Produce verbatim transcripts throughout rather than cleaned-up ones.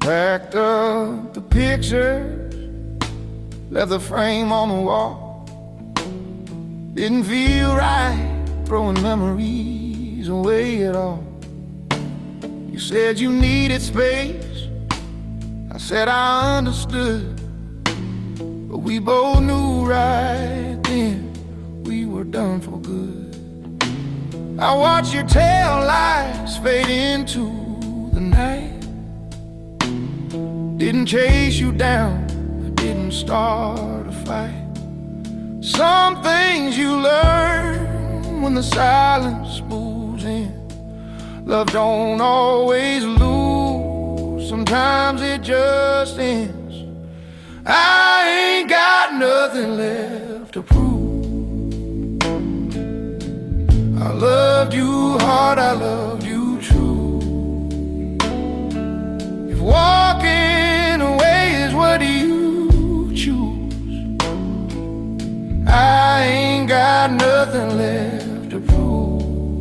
Packed up the pictures, left the frame on the wall. Didn't feel right throwing memories away at all. You said you needed space, I said I understood, but we both knew right then we were done for good. I watched your tail lights fade into the night. Didn't chase you down, I didn't start a fight. Some things you learn when the silence moves in. Love don't always lose, sometimes it just ends. I ain't got nothing left to prove. I loved you hard, I loved you true. If walking away is what you choose, I ain't got nothing left to prove.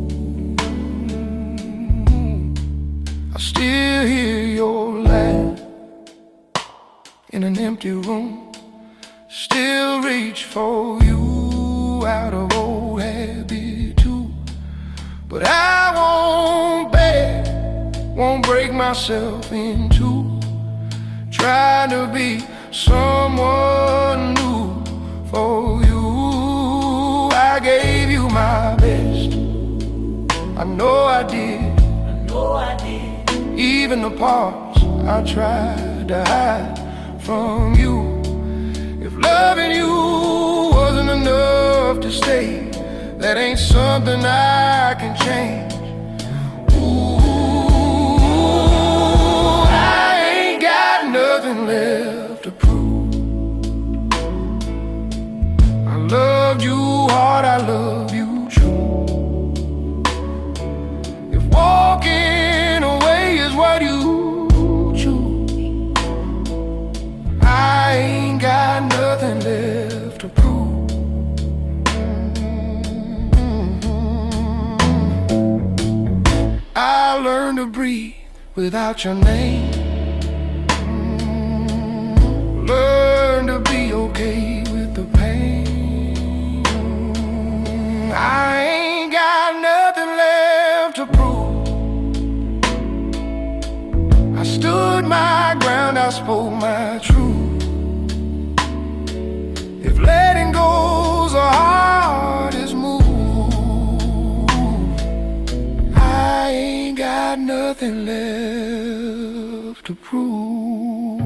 I still hear your laugh in an empty room, still reach for you out of old habit too. But I won't beg, won't break myself in two, trying to be someone new for you. I gave you my best, I know I did, I know I did. Even the parts I tried to hide from you. If loving you wasn't enough to stay, that ain't something I can change. Ooh, I ain't got nothing left to prove. I loved you hard, I love you true. If walking away is what you choose, I ain't got nothing left to prove. I learned to breathe without your name. Learn to be okay with the pain. I ain't got nothing left to prove. I stood my ground, I spoke my truth. If letting go's the hardest move, I ain't got nothing left to prove.